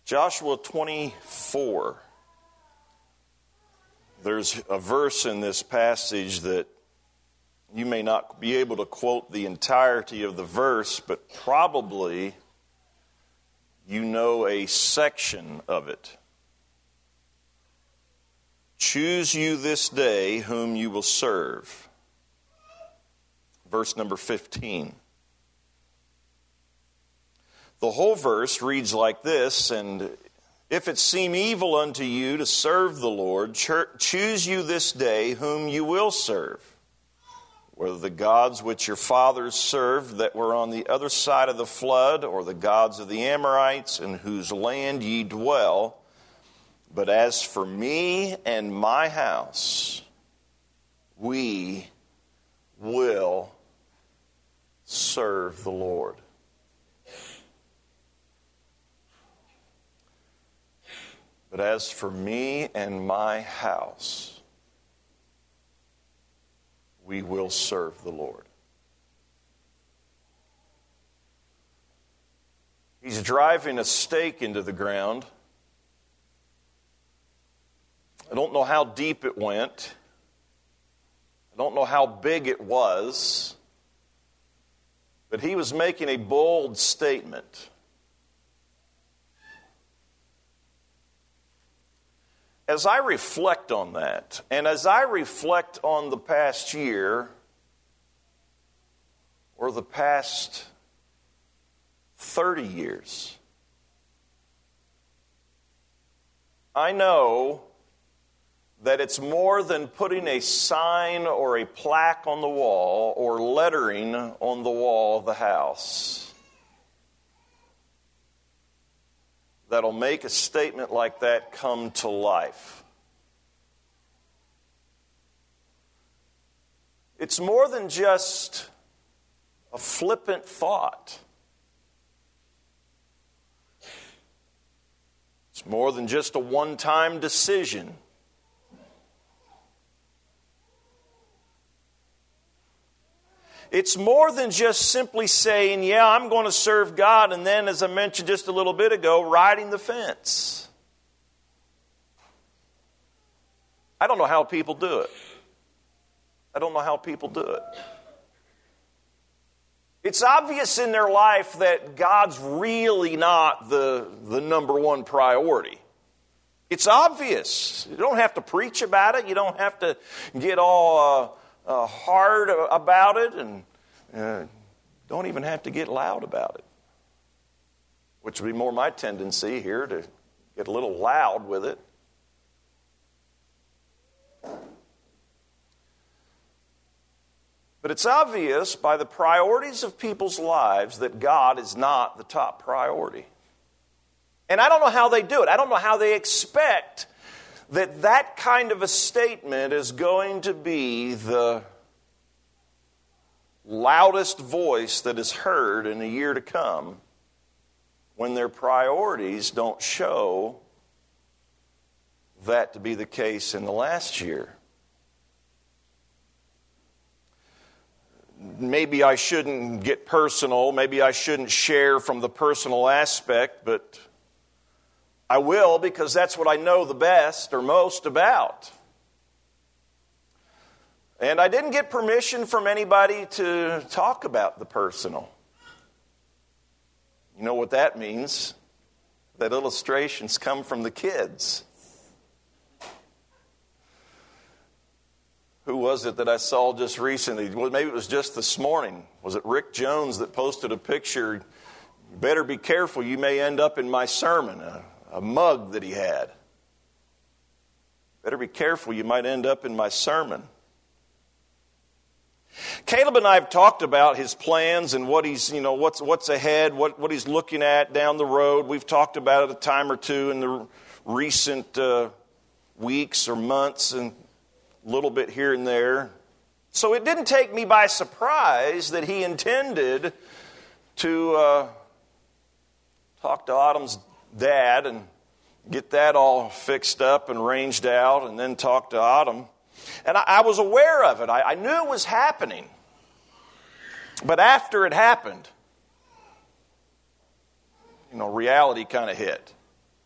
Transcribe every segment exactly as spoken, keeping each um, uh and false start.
Joshua twenty-four. There's a verse in this passage that you may not be able to quote the entirety of the verse, but probably you know a section of it. Choose you this day whom you will serve. Verse number fifteen. The whole verse reads like this, and if it seem evil unto you to serve the Lord, choose you this day whom you will serve. Whether the gods which your fathers served that were on the other side of the flood, or the gods of the Amorites in whose land ye dwell. But as for me and my house, we will serve the Lord. But as for me and my house, we will serve the Lord. He's driving a stake into the ground. I don't know how deep it went. I don't know how big it was. But he was making a bold statement. As I reflect on that, and as I reflect on the past year, or the past thirty years, I know that it's more than putting a sign or a plaque on the wall or lettering on the wall of the house that'll make a statement like that come to life. It's more than just a flippant thought. It's more than just a one-time decision. It's more than just simply saying, yeah, I'm going to serve God, and then, as I mentioned just a little bit ago, riding the fence. I don't know how people do it. I don't know how people do it. It's obvious in their life that God's really not the, the number one priority. It's obvious. You don't have to preach about it. You don't have to get all Uh, Uh, hard about it, and uh, don't even have to get loud about it, which would be more my tendency here, to get a little loud with it. But it's obvious by the priorities of people's lives that God is not the top priority. And I don't know how they do it. I don't know how they expect that that kind of a statement is going to be the loudest voice that is heard in a year to come when their priorities don't show that to be the case in the last year. Maybe I shouldn't get personal. Maybe I shouldn't share from the personal aspect, but I will, because that's what I know the best or most about. And I didn't get permission from anybody to talk about the personal. You know what that means? That illustrations come from the kids. Who was it that I saw just recently? Well, maybe it was just this morning. Was it Rick Jones that posted a picture? You better be careful, you may end up in my sermon. A, a mug that he had. Better be careful, you might end up in my sermon. Caleb and I have talked about his plans and what he's, you know, what's what's ahead, what, what he's looking at down the road. We've talked about it a time or two in the recent uh, weeks or months, and a little bit here and there. So it didn't take me by surprise that he intended to uh, talk to Autumn's dad and get that all fixed up and ranged out, and then talk to Autumn. And I, I was aware of it. I, I knew it was happening. But after it happened, you know, reality kind of hit.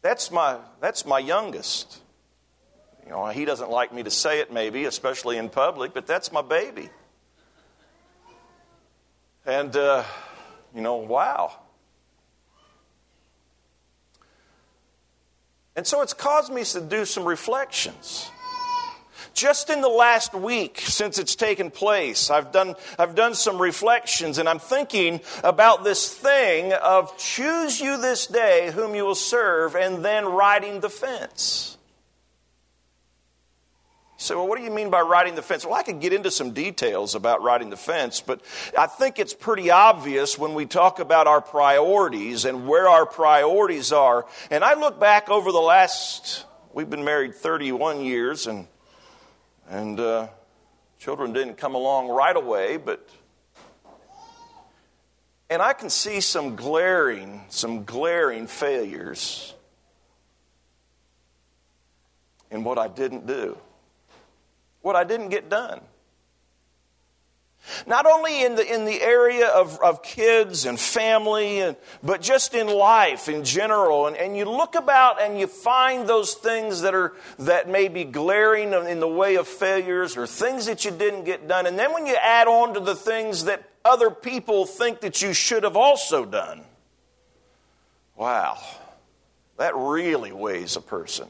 That's my, that's my youngest. You know, he doesn't like me to say it maybe, especially in public, but that's my baby. And, uh, you know, wow. And so it's caused me to do some reflections. Just in the last week since it's taken place, I've done, I've done some reflections, and I'm thinking about this thing of choose you this day whom you will serve, and then riding the fence. So, well, what do you mean by riding the fence? Well, I could get into some details about riding the fence, but I think it's pretty obvious when we talk about our priorities and where our priorities are. And I look back over the last, we've been married thirty-one years, and and uh, children didn't come along right away, but and I can see some glaring, some glaring failures in what I didn't do. What I didn't get done. Not only in the in the area of, of kids and family, and, but just in life in general. And, and you look about and you find those things that are that may be glaring in the way of failures or things that you didn't get done. And then when you add on to the things that other people think that you should have also done, wow, that really weighs a person.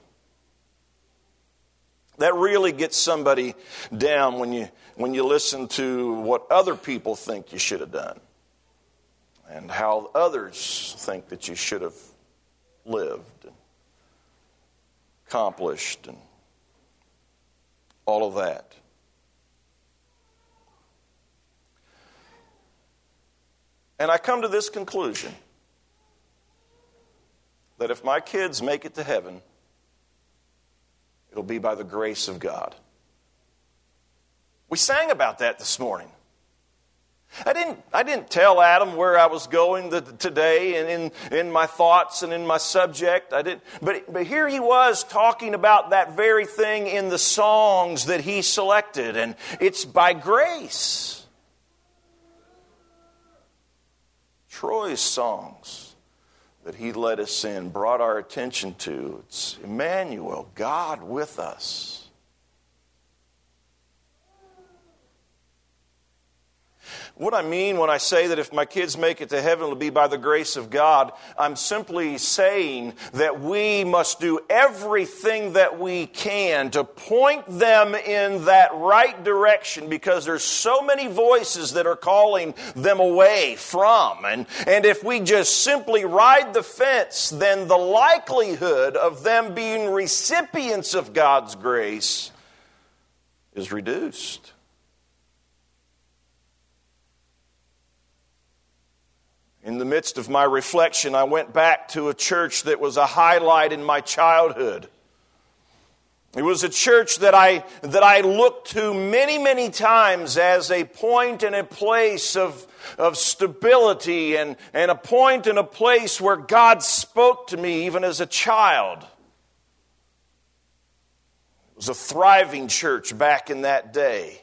That really gets somebody down when you when you listen to what other people think you should have done and how others think that you should have lived and accomplished and all of that. And I come to this conclusion that if my kids make it to heaven, it'll be by the grace of God. We sang about that this morning. I didn't, I didn't tell Adam where I was going the, today and in, in my thoughts and in my subject. I didn't, but, but here he was talking about that very thing in the songs that he selected, and it's by grace. Troy's songs that he led us in, brought our attention to. It's Emmanuel, God with us. What I mean when I say that if my kids make it to heaven, it'll be by the grace of God, I'm simply saying that we must do everything that we can to point them in that right direction, because there's so many voices that are calling them away from. And, and if we just simply ride the fence, then the likelihood of them being recipients of God's grace is reduced. In the midst of my reflection, I went back to a church that was a highlight in my childhood. It was a church that I that I looked to many, many times as a point and a place of, of stability and, and a point and a place where God spoke to me even as a child. It was a thriving church back in that day.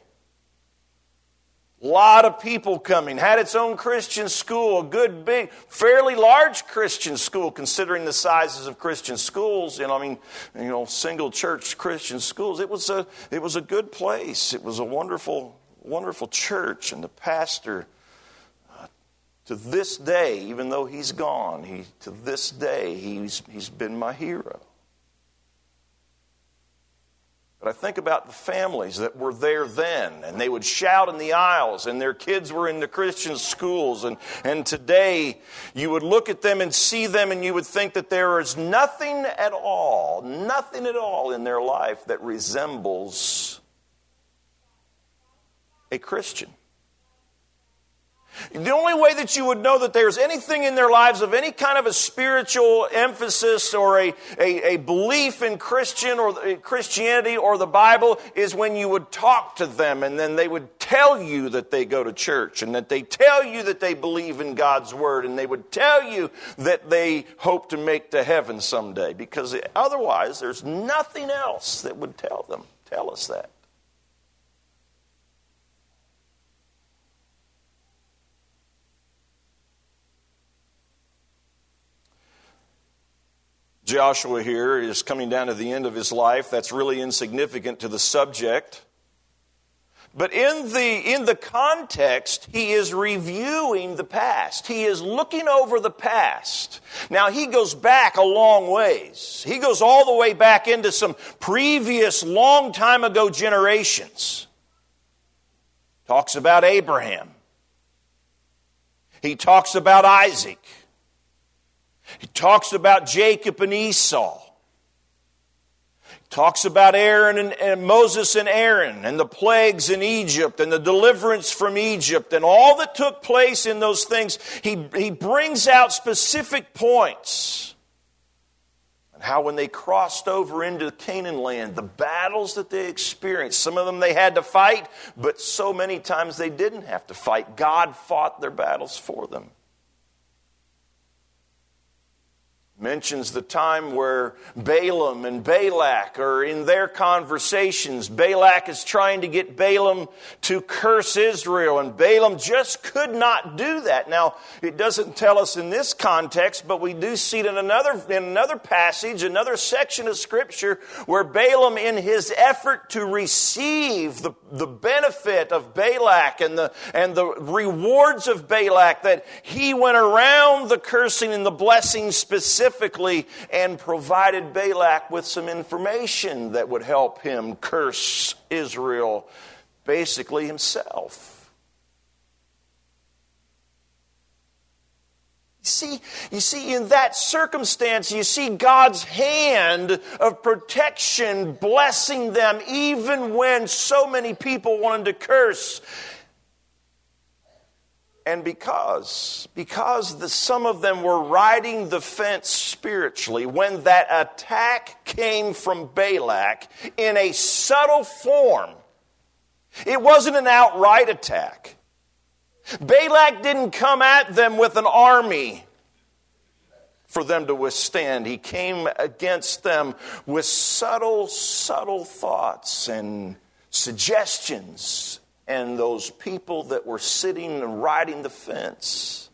A lot of people coming, had its own Christian school, a good, big, fairly large Christian school, considering the sizes of Christian schools. You know, I mean, you know, single church Christian schools. It was a, it was a good place. It was a wonderful, wonderful church, and the pastor, uh, to this day, even though he's gone, he to this day he's he's been my hero. But I think about the families that were there then, and they would shout in the aisles, and their kids were in the Christian schools. And, and today, you would look at them and see them, and you would think that there is nothing at all, nothing at all in their life that resembles a Christian. The only way that you would know that there's anything in their lives of any kind of a spiritual emphasis or a, a, a belief in Christian or Christianity or the Bible is when you would talk to them, and then they would tell you that they go to church, and that they tell you that they believe in God's Word, and they would tell you that they hope to make to heaven someday, because otherwise there's nothing else that would tell them, tell us that. Joshua here is coming down to the end of his life. That's really insignificant to the subject. But in the, in the context, he is reviewing the past. He is looking over the past. Now, he goes back a long ways. He goes all the way back into some previous, long time ago generations. Talks about Abraham. He talks about Isaac. He talks about Jacob and Esau. Talks about Aaron and, and Moses and Aaron and the plagues in Egypt and the deliverance from Egypt and all that took place in those things. He, he brings out specific points. And how when they crossed over into Canaan land, the battles that they experienced, some of them they had to fight, but so many times they didn't have to fight. God fought their battles for them. Mentions the time where Balaam and Balak are in their conversations. Balak is trying to get Balaam to curse Israel, and Balaam just could not do that. Now, it doesn't tell us in this context, but we do see it in another, in another passage, another section of Scripture, where Balaam, in his effort to receive the, the benefit of Balak and the, and the rewards of Balak, that he went around the cursing and the blessing specifically and provided Balak with some information that would help him curse Israel, basically himself. You see, you see, in that circumstance, you see God's hand of protection blessing them even when so many people wanted to curse. And because, because the, some of them were riding the fence spiritually, when that attack came from Balak in a subtle form, it wasn't an outright attack. Balak didn't come at them with an army for them to withstand. He came against them with subtle, subtle thoughts and suggestions. And those people that were sitting and riding the fence,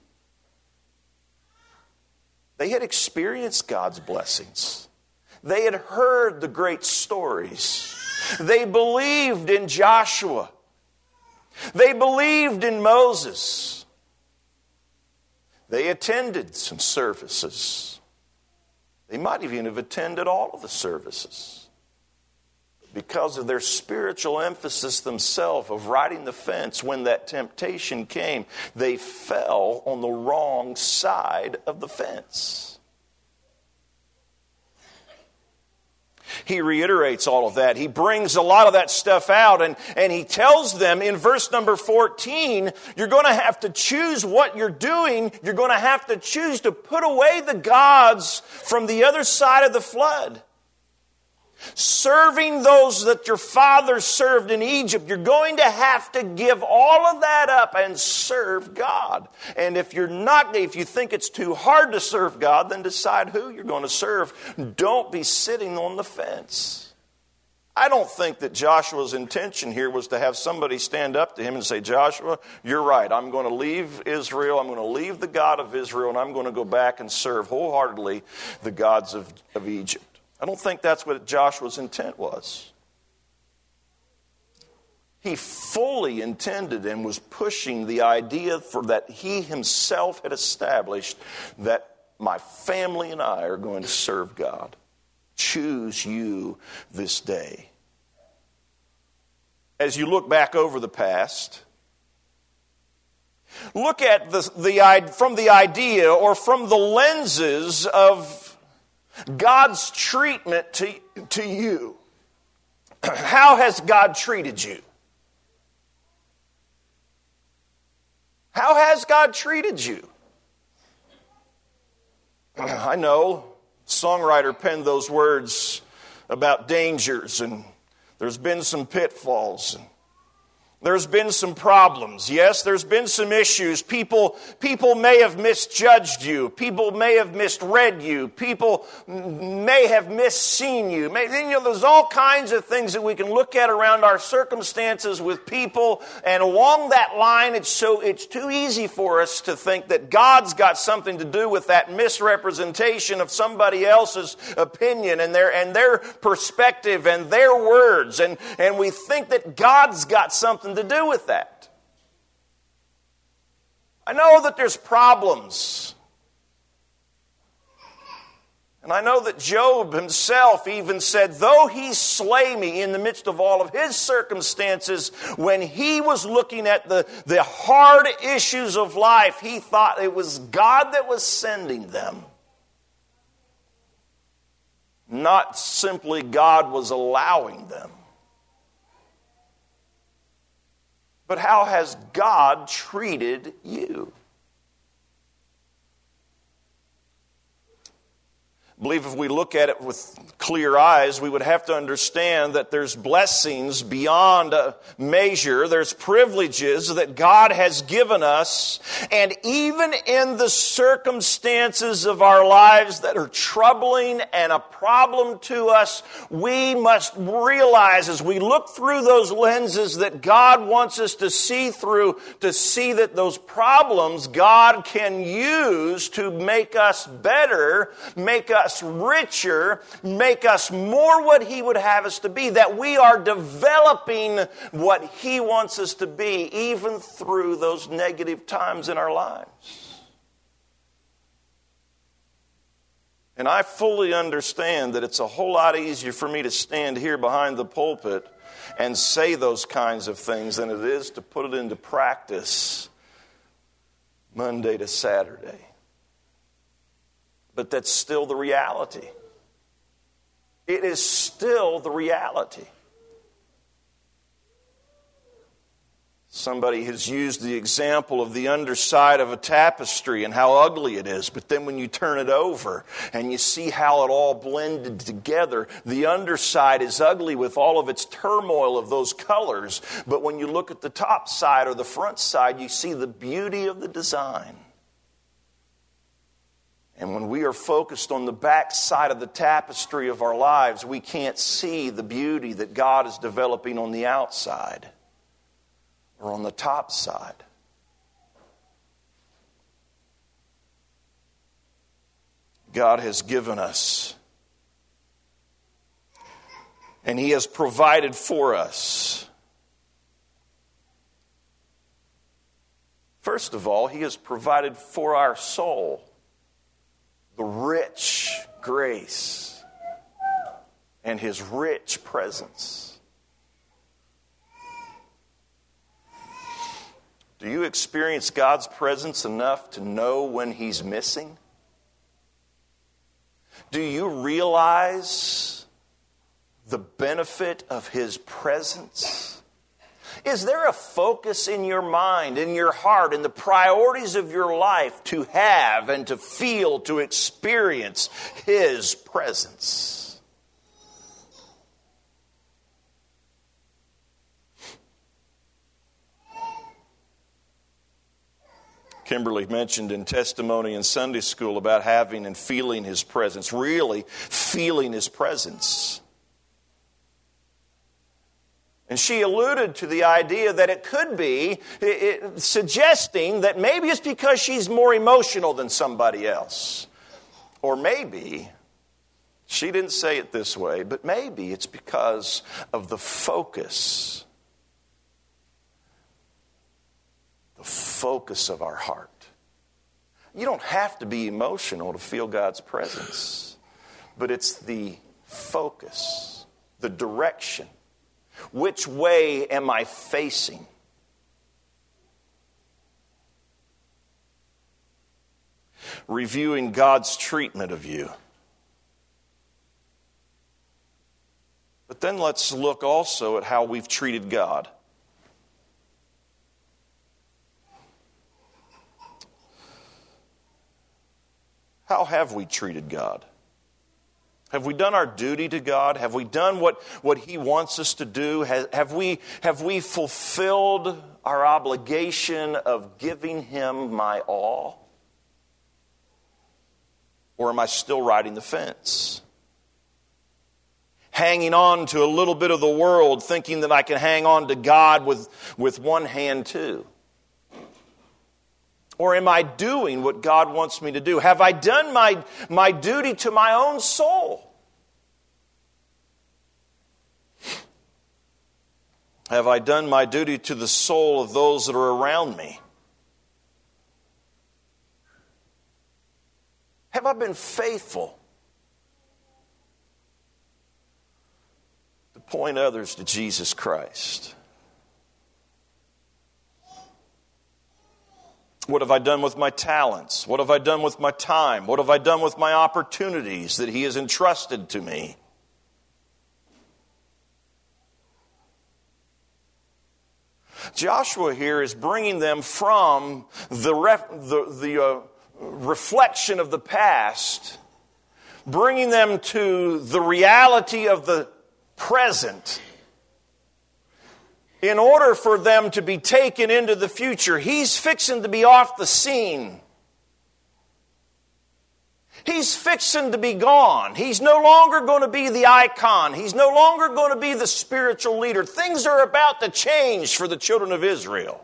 they had experienced God's blessings. They had heard the great stories. They believed in Joshua. They believed in Moses. They attended some services. They might even have attended all of the services. Because of their spiritual emphasis themselves of riding the fence, when that temptation came, they fell on the wrong side of the fence. He reiterates all of that. He brings a lot of that stuff out, and, and he tells them in verse number fourteen, you're going to have to choose what you're doing. You're going to have to choose to put away the gods from the other side of the flood. Serving those that your father served in Egypt, you're going to have to give all of that up and serve God. And if you're not, if you think it's too hard to serve God, then decide who you're going to serve. Don't be sitting on the fence. I don't think that Joshua's intention here was to have somebody stand up to him and say, Joshua, you're right. I'm going to leave Israel. I'm going to leave the God of Israel, and I'm going to go back and serve wholeheartedly the gods of, of Egypt. I don't think that's what Joshua's intent was. He fully intended and was pushing the idea for that he himself had established, that my family and I are going to serve God. Choose you this day. As you look back over the past, look at the, the from the idea or from the lenses of God's treatment to, to you. How has God treated you? How has God treated you? I know, songwriter penned those words about dangers, and there's been some pitfalls. There's been some problems. Yes, there's been some issues. People, people may have misjudged you. People may have misread you. People may have misseen you. May, you know, there's all kinds of things that we can look at around our circumstances with people. And along that line, it's so it's too easy for us to think that God's got something to do with that misrepresentation of somebody else's opinion and their and their perspective and their words. And, and we think that God's got something to do with that. I know that there's problems. And I know that Job himself even said, though he slay me in the midst of all of his circumstances, when he was looking at the, the hard issues of life, he thought it was God that was sending them. Not simply God was allowing them. But how has God treated you? I believe if we look at it with clear eyes, we would have to understand that there's blessings beyond measure. There's privileges that God has given us. And even in the circumstances of our lives that are troubling and a problem to us, we must realize as we look through those lenses that God wants us to see through, to see that those problems God can use to make us better, make us richer, make us more what He would have us to be, that we are developing what He wants us to be, even through those negative times in our lives. And I fully understand that it's a whole lot easier for me to stand here behind the pulpit and say those kinds of things than it is to put it into practice Monday to Saturday. But that's still the reality. It is still the reality. Somebody has used the example of the underside of a tapestry and how ugly it is. But then when you turn it over and you see how it all blended together, the underside is ugly with all of its turmoil of those colors. But when you look at the top side or the front side, you see the beauty of the design. And when we are focused on the back side of the tapestry of our lives, we can't see the beauty that God is developing on the outside or on the top side. God has given us, and He has provided for us. First of all, He has provided for our soul the rich grace and His rich presence. Do you experience God's presence enough to know when He's missing? Do you realize the benefit of His presence? Is there a focus in your mind, in your heart, in the priorities of your life to have and to feel, to experience His presence? Kimberly mentioned in testimony in Sunday school about having and feeling His presence, really feeling His presence. And she alluded to the idea that it could be it, it, suggesting that maybe it's because she's more emotional than somebody else. Or maybe, she didn't say it this way, but maybe it's because of the focus. The focus of our heart. You don't have to be emotional to feel God's presence, but it's the focus, the direction. Which way am I facing? Reviewing God's treatment of you. But then let's look also at how we've treated God. How have we treated God? Have we done our duty to God? Have we done what, what He wants us to do? Have, have we, have we fulfilled our obligation of giving Him my all? Or am I still riding the fence? Hanging on to a little bit of the world, thinking that I can hang on to God with, with one hand too? Or am I doing what God wants me to do? Have I done my, my duty to my own soul? Have I done my duty to the soul of those that are around me? Have I been faithful to point others to Jesus Christ? What have I done with my talents? What have I done with my time? What have I done with my opportunities that He has entrusted to me? Joshua here is bringing them from the, ref, the, the uh, reflection of the past, bringing them to the reality of the present. In order for them to be taken into the future, He's fixing to be off the scene. He's fixing to be gone. He's no longer going to be the icon. He's no longer going to be the spiritual leader. Things are about to change for the children of Israel.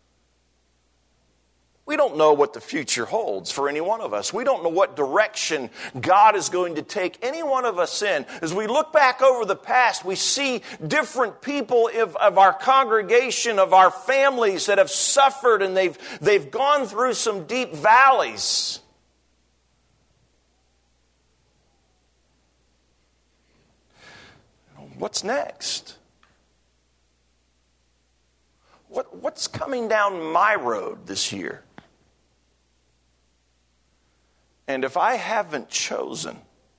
We don't know what the future holds for any one of us. We don't know what direction God is going to take any one of us in. As we look back over the past, we see different people of, of our congregation, of our families that have suffered, and they've, they've gone through some deep valleys. What's next? What, what's coming down my road this year? And if I haven't chosen,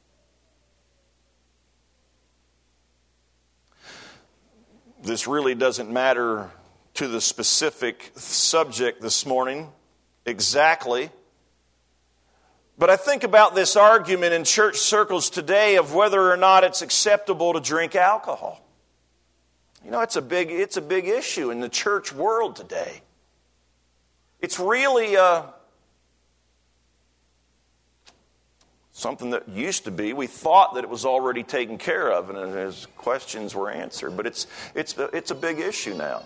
this really doesn't matter to the specific subject this morning exactly. But I think about this argument in church circles today of whether or not it's acceptable to drink alcohol. You know, it's a big, it's a big issue in the church world today. It's really uh, something that used to be. We thought that it was already taken care of, and as questions were answered. But it's it's it's a big issue now.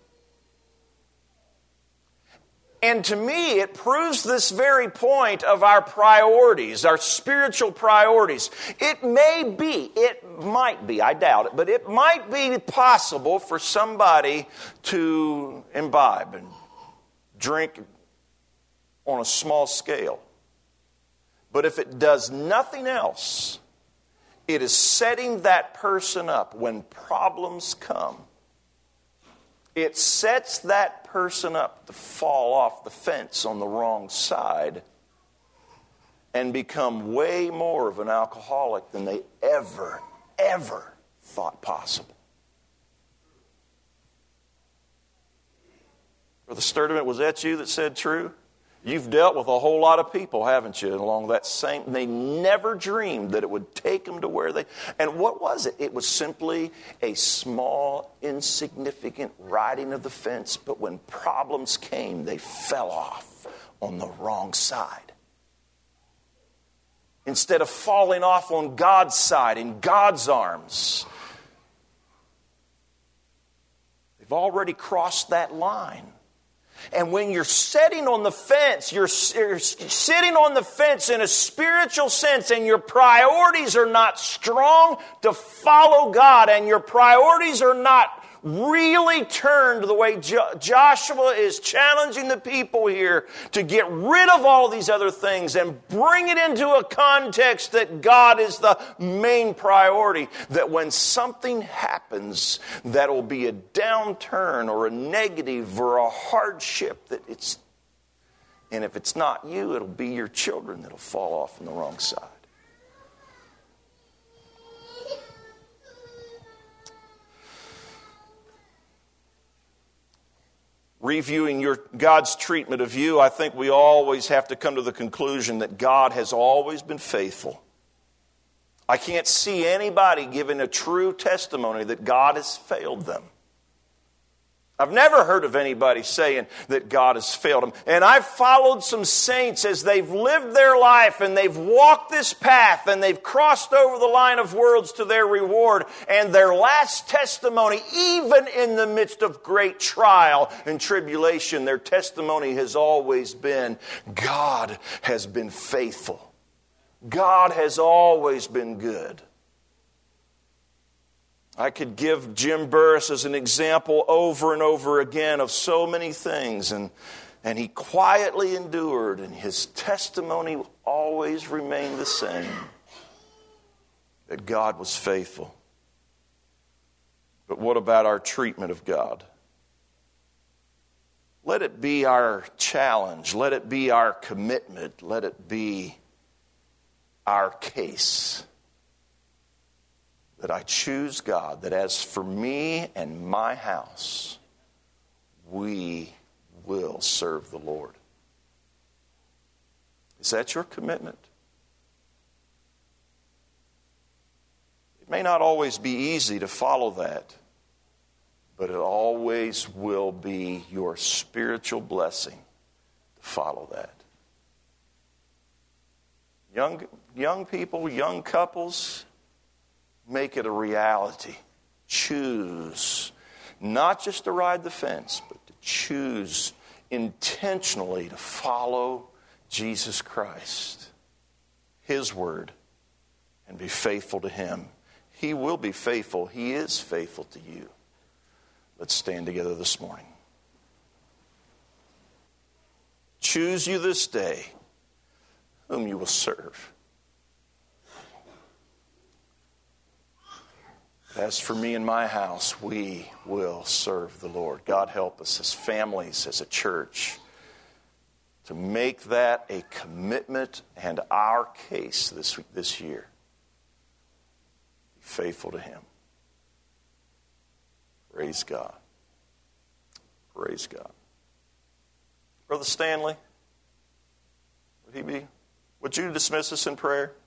And to me, it proves this very point of our priorities, our spiritual priorities. It may be, it might be, I doubt it, but it might be possible for somebody to imbibe and drink on a small scale. But if it does nothing else, it is setting that person up when problems come. It sets that person up to fall off the fence on the wrong side and become way more of an alcoholic than they ever, ever thought possible. Brother Sturdivant, was that you that said true? You've dealt with a whole lot of people, haven't you, along that same... They never dreamed that it would take them to where they... And what was it? It was simply a small, insignificant riding of the fence, but when problems came, they fell off on the wrong side. Instead of falling off on God's side, in God's arms, they've already crossed that line. And when you're sitting on the fence, you're, you're sitting on the fence in a spiritual sense, and your priorities are not strong to follow God, and your priorities are not really turned the way jo- Joshua is challenging the people here to get rid of all these other things and bring it into a context that God is the main priority. That when something happens that will be a downturn or a negative or a hardship, that it's, and if it's not you, it'll be your children that'll fall off on the wrong side. Reviewing your God's treatment of you, I think we always have to come to the conclusion that God has always been faithful. I can't see anybody giving a true testimony that God has failed them. I've never heard of anybody saying that God has failed them. And I've followed some saints as they've lived their life and they've walked this path and they've crossed over the line of worlds to their reward. And their last testimony, even in the midst of great trial and tribulation, their testimony has always been, God has been faithful. God has always been good. I could give Jim Burris as an example over and over again of so many things. And, and he quietly endured, and his testimony always remained the same. That God was faithful. But what about our treatment of God? Let it be our challenge. Let it be our commitment. Let it be our case. That I choose God, that as for me and my house, we will serve the Lord. Is that your commitment? It may not always be easy to follow that, but it always will be your spiritual blessing to follow that. Young, young people, young couples, make it a reality. Choose not just to ride the fence, but to choose intentionally to follow Jesus Christ, His word, and be faithful to Him. He will be faithful. He is faithful to you. Let's stand together this morning. Choose you this day whom you will serve. As for me and my house, we will serve the Lord. God help us as families, as a church, to make that a commitment and our case this this year. Be faithful to Him. Praise God. Praise God. Brother Stanley, would he be? Would you dismiss us in prayer?